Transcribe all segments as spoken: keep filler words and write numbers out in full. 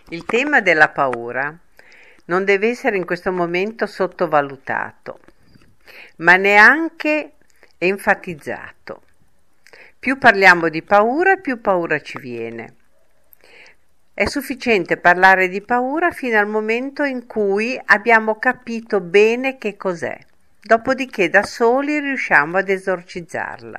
Il tema della paura non deve essere in questo momento sottovalutato, ma neanche enfatizzato. Più parliamo di paura, più paura ci viene. È sufficiente parlare di paura fino al momento in cui abbiamo capito bene che cos'è, dopodiché da soli riusciamo ad esorcizzarla.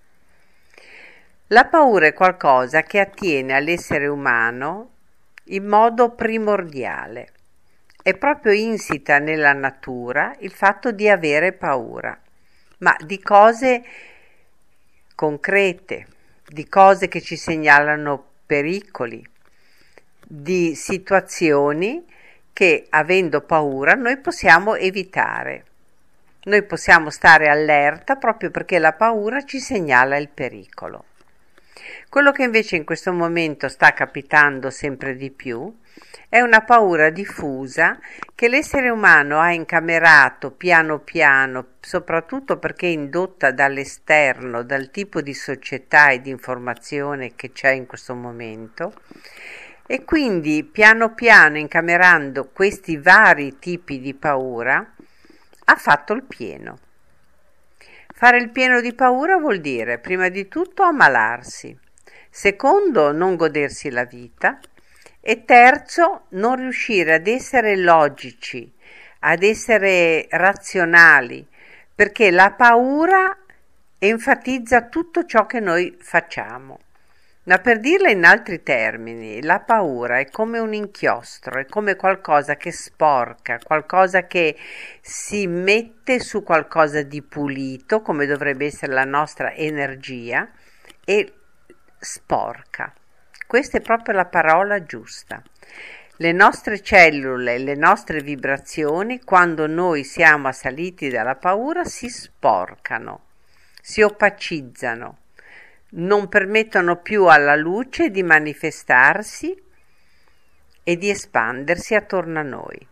La paura è qualcosa che attiene all'essere umano in modo primordiale. È proprio insita nella natura il fatto di avere paura, ma di cose concrete, di cose che ci segnalano pericoli, di situazioni che, avendo paura, noi possiamo evitare. Noi possiamo stare allerta proprio perché la paura ci segnala il pericolo. Quello che invece in questo momento sta capitando sempre di più è una paura diffusa che l'essere umano ha incamerato piano piano, soprattutto perché indotta dall'esterno, dal tipo di società e di informazione che c'è in questo momento, e quindi piano piano, incamerando questi vari tipi di paura, ha fatto il pieno. Fare il pieno di paura vuol dire, prima di tutto, ammalarsi, secondo, non godersi la vita, e terzo, non riuscire ad essere logici, ad essere razionali, perché la paura enfatizza tutto ciò che noi facciamo. Ma per dirla in altri termini, la paura è come un inchiostro, è come qualcosa che sporca, qualcosa che si mette su qualcosa di pulito, come dovrebbe essere la nostra energia, e sporca. Questa è proprio la parola giusta. Le nostre cellule, le nostre vibrazioni, quando noi siamo assaliti dalla paura, si sporcano, si opacizzano, non permettono più alla luce di manifestarsi e di espandersi attorno a noi.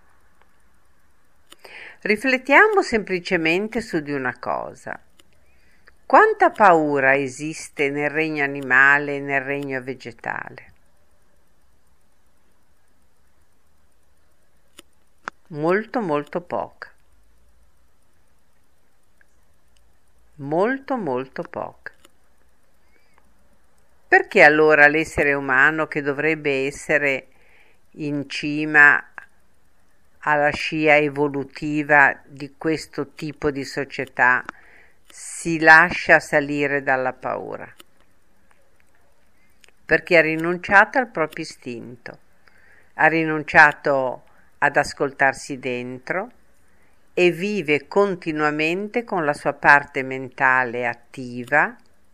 Riflettiamo semplicemente su di una cosa. Quanta paura esiste nel regno animale e nel regno vegetale? Molto molto poca. Molto molto poca. Perché allora l'essere umano, che dovrebbe essere in cima alla scia evolutiva di questo tipo di società, si lascia salire dalla paura? Perché ha rinunciato al proprio istinto, ha rinunciato ad ascoltarsi dentro e vive continuamente con la sua parte mentale attiva,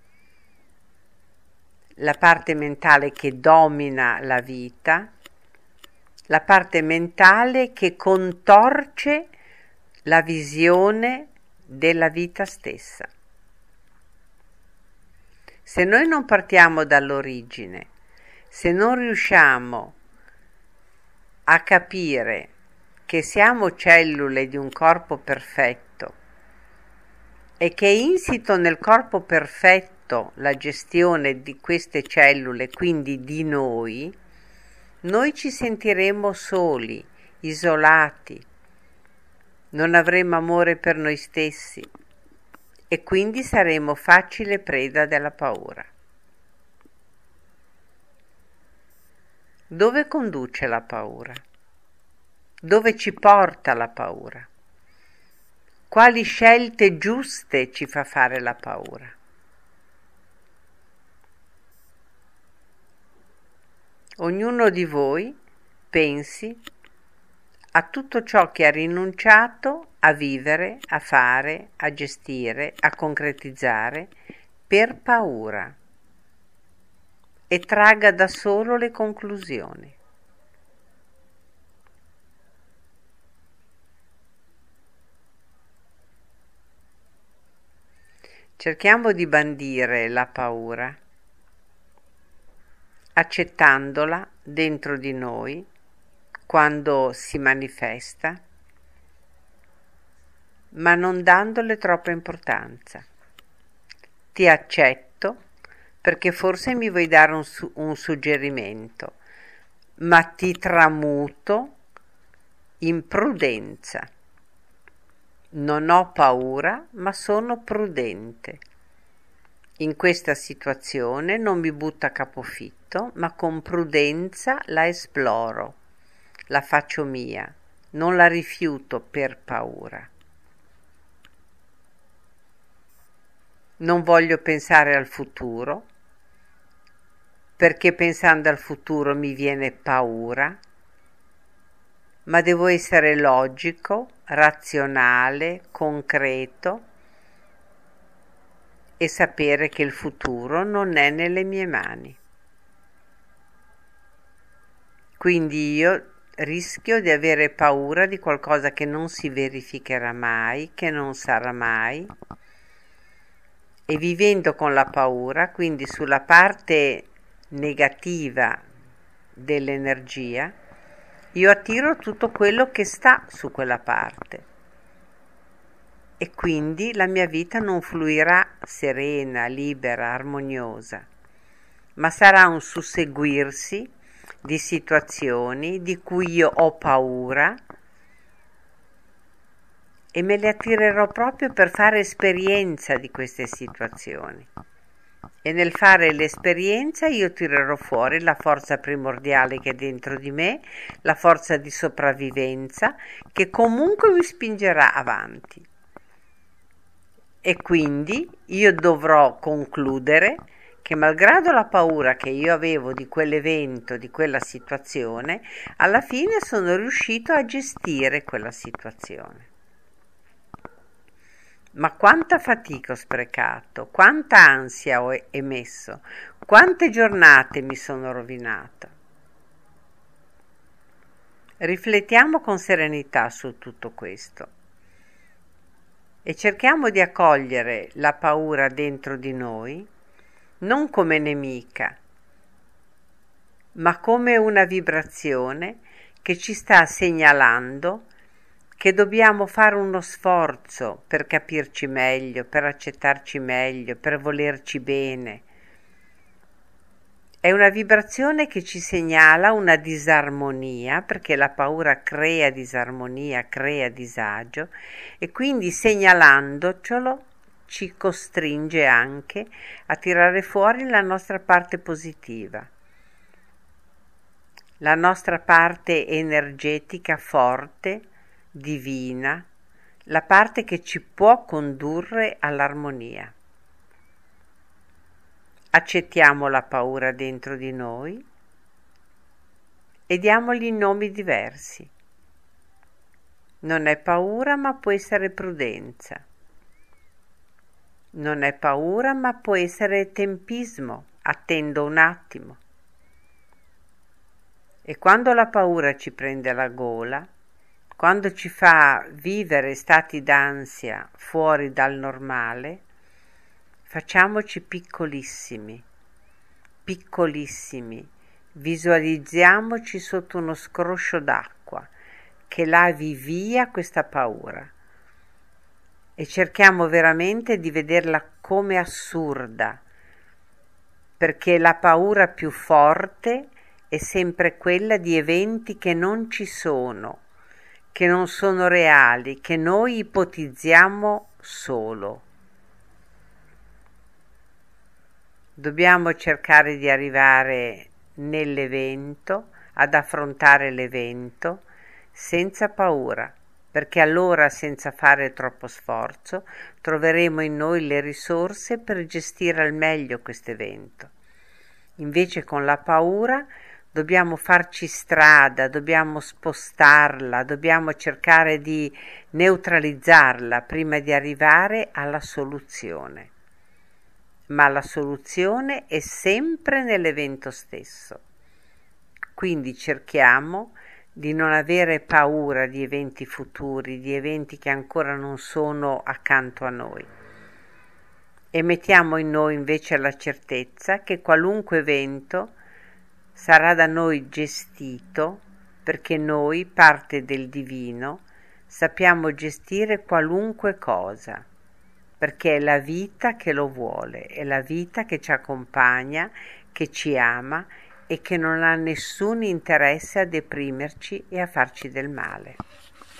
la parte mentale che domina la vita, la parte mentale che contorce la visione della vita stessa. Se noi non partiamo dall'origine, se non riusciamo a capire che siamo cellule di un corpo perfetto e che è insito nel corpo perfetto la gestione di queste cellule, quindi di noi, noi ci sentiremo soli, isolati, non avremo amore per noi stessi e quindi saremo facile preda della paura. Dove conduce la paura? Dove ci porta la paura? Quali scelte giuste ci fa fare la paura? Ognuno di voi pensi a tutto ciò che ha rinunciato a vivere, a fare, a gestire, a concretizzare per paura e tragga da solo le conclusioni. Cerchiamo di bandire la paura, accettandola dentro di noi quando si manifesta, ma non dandole troppa importanza. Ti accetto perché forse mi vuoi dare un, su- un suggerimento, ma ti tramuto in prudenza. Non ho paura, ma sono prudente. In questa situazione non mi butto a capofitto, ma con prudenza la esploro, la faccio mia, non la rifiuto per paura. Non voglio pensare al futuro, perché pensando al futuro mi viene paura, ma devo essere logico, razionale, concreto e sapere che il futuro non è nelle mie mani. Quindi io rischio di avere paura di qualcosa che non si verificherà mai, che non sarà mai, e vivendo con la paura, quindi sulla parte negativa dell'energia, io attiro tutto quello che sta su quella parte e quindi la mia vita non fluirà serena, libera, armoniosa, ma sarà un susseguirsi di situazioni di cui io ho paura e me le attirerò proprio per fare esperienza di queste situazioni. E nel fare l'esperienza io tirerò fuori la forza primordiale che è dentro di me, la forza di sopravvivenza che comunque mi spingerà avanti. E quindi io dovrò concludere che malgrado la paura che io avevo di quell'evento, di quella situazione, alla fine sono riuscito a gestire quella situazione. Ma quanta fatica ho sprecato, quanta ansia ho emesso, quante giornate mi sono rovinata. Riflettiamo con serenità su tutto questo e cerchiamo di accogliere la paura dentro di noi non come nemica, ma come una vibrazione che ci sta segnalando che dobbiamo fare uno sforzo per capirci meglio, per accettarci meglio, per volerci bene. È una vibrazione che ci segnala una disarmonia, perché la paura crea disarmonia, crea disagio, e quindi segnalandocelo ci costringe anche a tirare fuori la nostra parte positiva, la nostra parte energetica forte, divina, la parte che ci può condurre all'armonia. Accettiamo la paura dentro di noi e diamogli nomi diversi. Non è paura, ma può essere prudenza. Non è paura, ma può essere tempismo. Attendo un attimo. E quando la paura ci prende la gola, quando ci fa vivere stati d'ansia fuori dal normale, facciamoci piccolissimi, piccolissimi, visualizziamoci sotto uno scroscio d'acqua che lavi via questa paura e cerchiamo veramente di vederla come assurda, perché la paura più forte è sempre quella di eventi che non ci sono, che non sono reali, che noi ipotizziamo solo. Dobbiamo cercare di arrivare nell'evento, ad affrontare l'evento senza paura, perché allora, senza fare troppo sforzo, troveremo in noi le risorse per gestire al meglio questo evento. Invece con la paura dobbiamo farci strada, dobbiamo spostarla, dobbiamo cercare di neutralizzarla prima di arrivare alla soluzione. Ma la soluzione è sempre nell'evento stesso. Quindi cerchiamo di non avere paura di eventi futuri, di eventi che ancora non sono accanto a noi. E mettiamo in noi invece la certezza che qualunque evento sarà da noi gestito, perché noi, parte del divino, sappiamo gestire qualunque cosa, perché è la vita che lo vuole, è la vita che ci accompagna, che ci ama e che non ha nessun interesse a deprimerci e a farci del male.